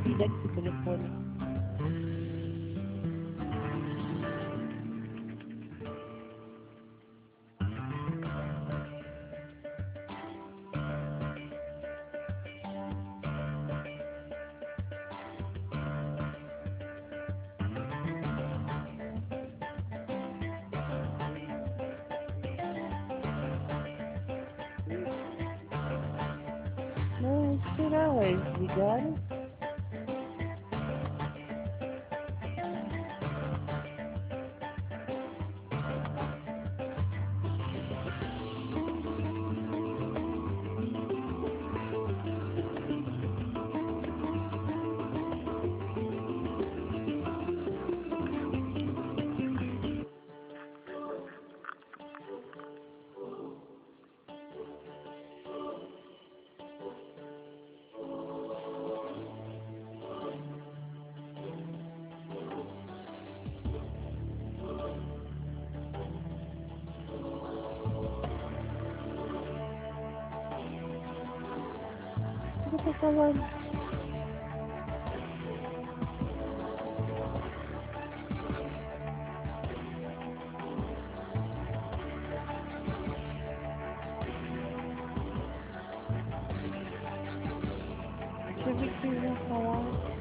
filha aqui o telefone. Não, será? Eles ligaram? O que eu tô falando? Deixa eu ver o que eles vão falar.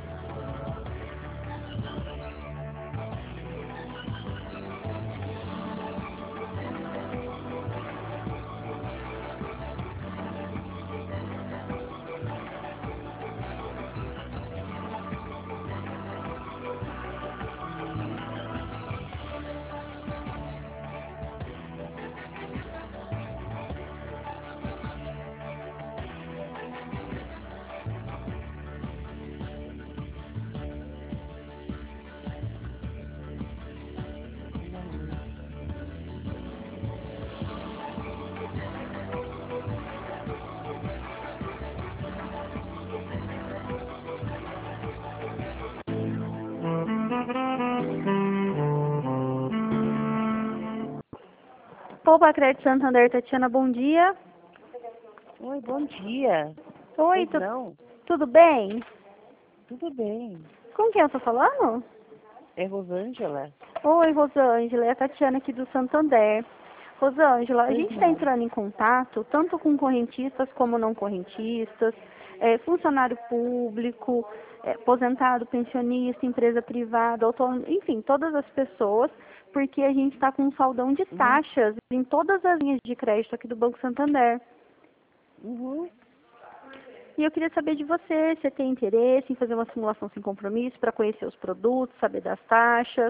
Poupa Crédito Santander, Tatiana, bom dia. Oi, bom dia. Oi, Pois não, tudo bem? tudo bem. Com quem eu tô falando? É Rosângela? Oi, Rosângela, é a Tatiana aqui do Santander. Rosângela, a Pois gente está não. entrando em contato tanto com correntistas como não correntistas, funcionário público, aposentado, pensionista, empresa privada, autônomo, enfim, todas as pessoas, porque a gente está com um saldão de Uhum. taxas em todas as linhas de crédito aqui do Banco Santander. Uhum. E eu queria saber de você, você tem interesse em fazer uma simulação sem compromisso para conhecer os produtos, saber das taxas?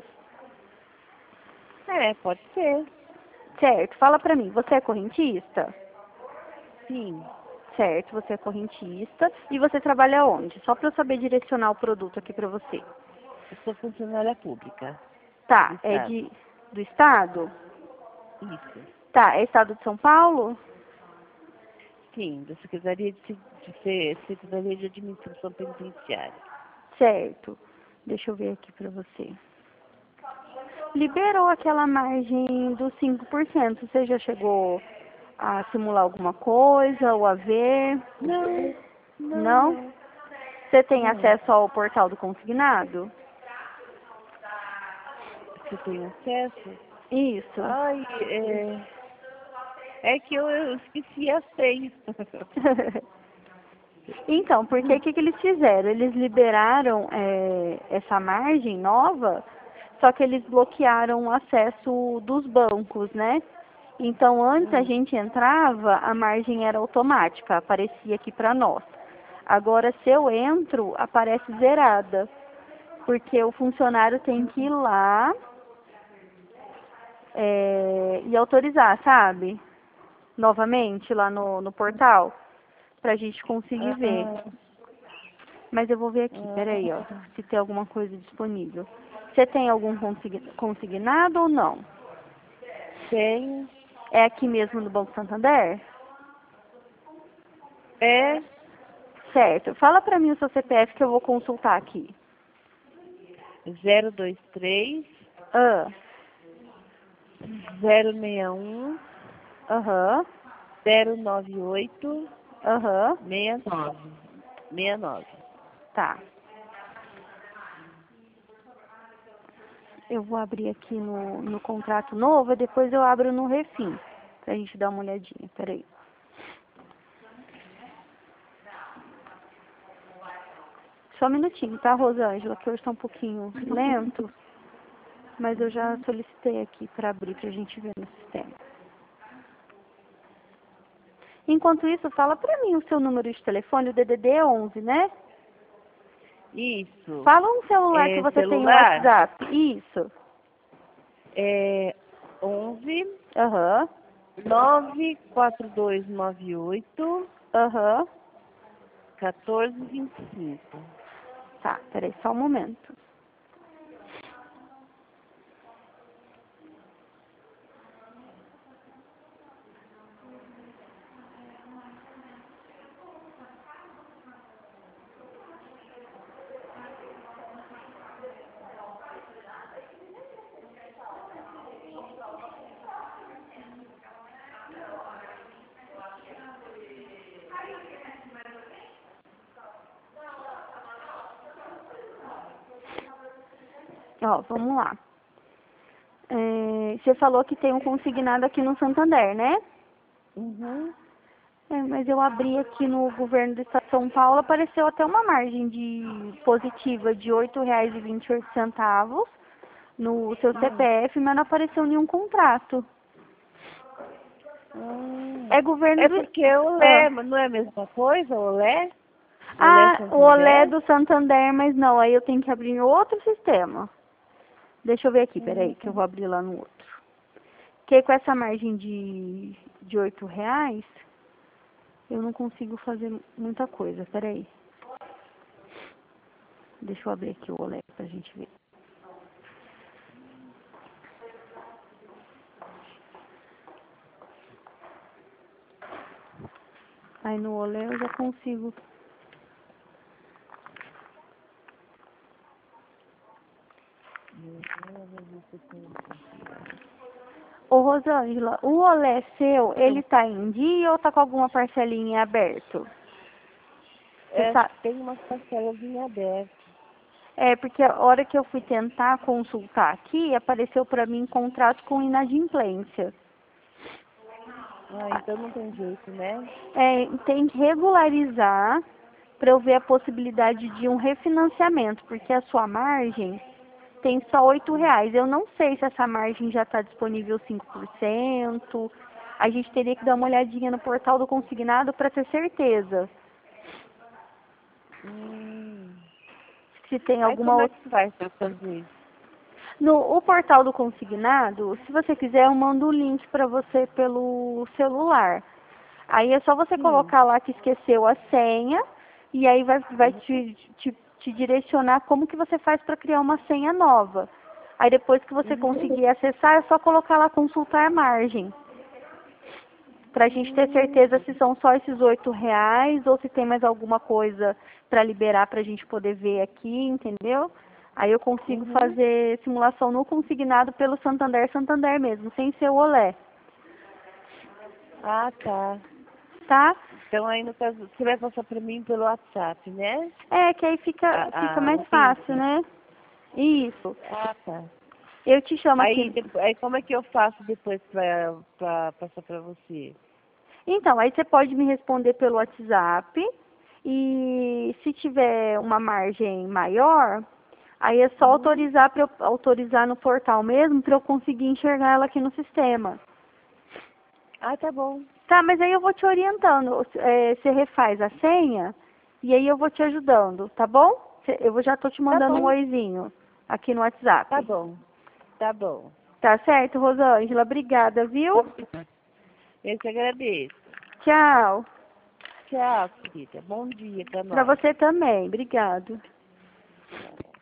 É, pode ser. Certo, fala para mim, você é correntista? Sim. Certo, você é correntista. E você trabalha onde? Só para eu saber direcionar o produto aqui para você. Eu sou funcionária pública do Tá, é Estado. do estado? Isso. Tá, é estado de São Paulo? Sim, da Secretaria de Administração Penitenciária. Certo. Deixa eu ver aqui para você. Liberou aquela margem dos 5%. Você já chegou a simular alguma coisa ou a ver? Não, não, Não? não, Você tem não. acesso ao portal do consignado? Você tem acesso? Isso. Ai, é que eu esqueci a senha. Então, porque o que, que eles fizeram? Eles liberaram essa margem nova, só que eles bloquearam o acesso dos bancos, né? Então, antes a gente entrava, a margem era automática, aparecia aqui para nós. Agora, se eu entro, aparece zerada, porque o funcionário tem que ir lá e autorizar, sabe? Novamente lá no portal, pra gente conseguir ver. Ah, Mas eu vou ver aqui, peraí, ó, ah, se tem alguma coisa disponível. Você tem algum consignado ou não? tenho. É aqui mesmo no Banco Santander? É Certo. Fala pra mim o seu CPF que eu vou consultar aqui. 023 Ah, 061 aham, 098 aham, 69. 69. tá. eu vou abrir aqui no contrato novo e depois eu abro no Refim, pra gente dar uma olhadinha. Peraí. Só um minutinho, tá, Rosângela? Que hoje tá um pouquinho lento, mas eu já solicitei aqui pra abrir pra gente ver no sistema. Enquanto isso, fala pra mim o seu número de telefone, o DDD é 11, né? Isso. Fala um celular que você tem no Celular? WhatsApp. Isso. É 11 Aham. 94298 Aham. 1425. Tá, peraí, só um momento. Ó, vamos lá. Você falou que tem um consignado aqui no Santander, né? Uhum. Mas eu abri aqui no governo do estado de São Paulo, apareceu até uma margem positiva de R$ 8,28 no seu CPF, mas não apareceu nenhum contrato. É governo É do... porque o Ah. Olé, mas não é a mesma coisa, o Olé? O Olé Santander? do Santander, mas não, aí eu tenho que abrir em outro sistema. Deixa eu ver aqui, peraí, que eu vou abrir lá no outro. Porque com essa margem de R$ 8, eu não consigo fazer muita coisa, peraí. Deixa eu abrir aqui o Olé pra gente ver. Aí no Olé eu já consigo. Ô Rosângela, o Olé seu, ele tá em dia ou tá com alguma parcelinha aberto? Você sabe? Tem umas parcelas em aberto. Porque a hora que eu fui tentar consultar aqui, apareceu pra mim contrato com inadimplência. Então não tem jeito, né? Tem que regularizar para eu ver a possibilidade de um refinanciamento, porque a sua margem tem só R$ 8. Eu não sei se essa margem já está disponível 5%. A gente teria que dar uma olhadinha no portal do consignado para ter certeza. Se tem Aí alguma como é outra. que faz pra fazer isso? No portal do consignado, se você quiser, eu mando o link para você pelo celular. Aí é só você colocar lá que esqueceu a senha e aí vai te direcionar como que você faz para criar uma senha nova. Aí depois que você conseguir acessar, é só colocar lá consultar margem. Pra gente ter certeza se são só esses R$ 8 ou se tem mais alguma coisa para liberar pra gente poder ver aqui, entendeu? Aí eu consigo fazer simulação no consignado pelo Santander mesmo, sem ser o Olé. Ah, tá. Tá? Então aí no caso, você vai passar pra mim pelo WhatsApp, né? Que aí fica mais O fácil, link. né? Isso. Ah, tá. Eu te chamo Aí, aqui. aí como é que eu faço depois pra passar pra você? Então, aí você pode me responder pelo WhatsApp. E se tiver uma margem maior, aí é só autorizar para eu autorizar no portal mesmo para eu conseguir enxergar ela aqui no sistema. Ah, tá bom. Tá, mas aí eu vou te orientando. Você refaz a senha e aí eu vou te ajudando, tá bom? Eu já tô te mandando um oizinho aqui no WhatsApp. Tá bom. Tá bom. Tá certo, Rosângela? Obrigada, viu? Eu te agradeço. Tchau. Tchau, querida. Bom dia pra Pra nós. você também. Obrigado. Tchau.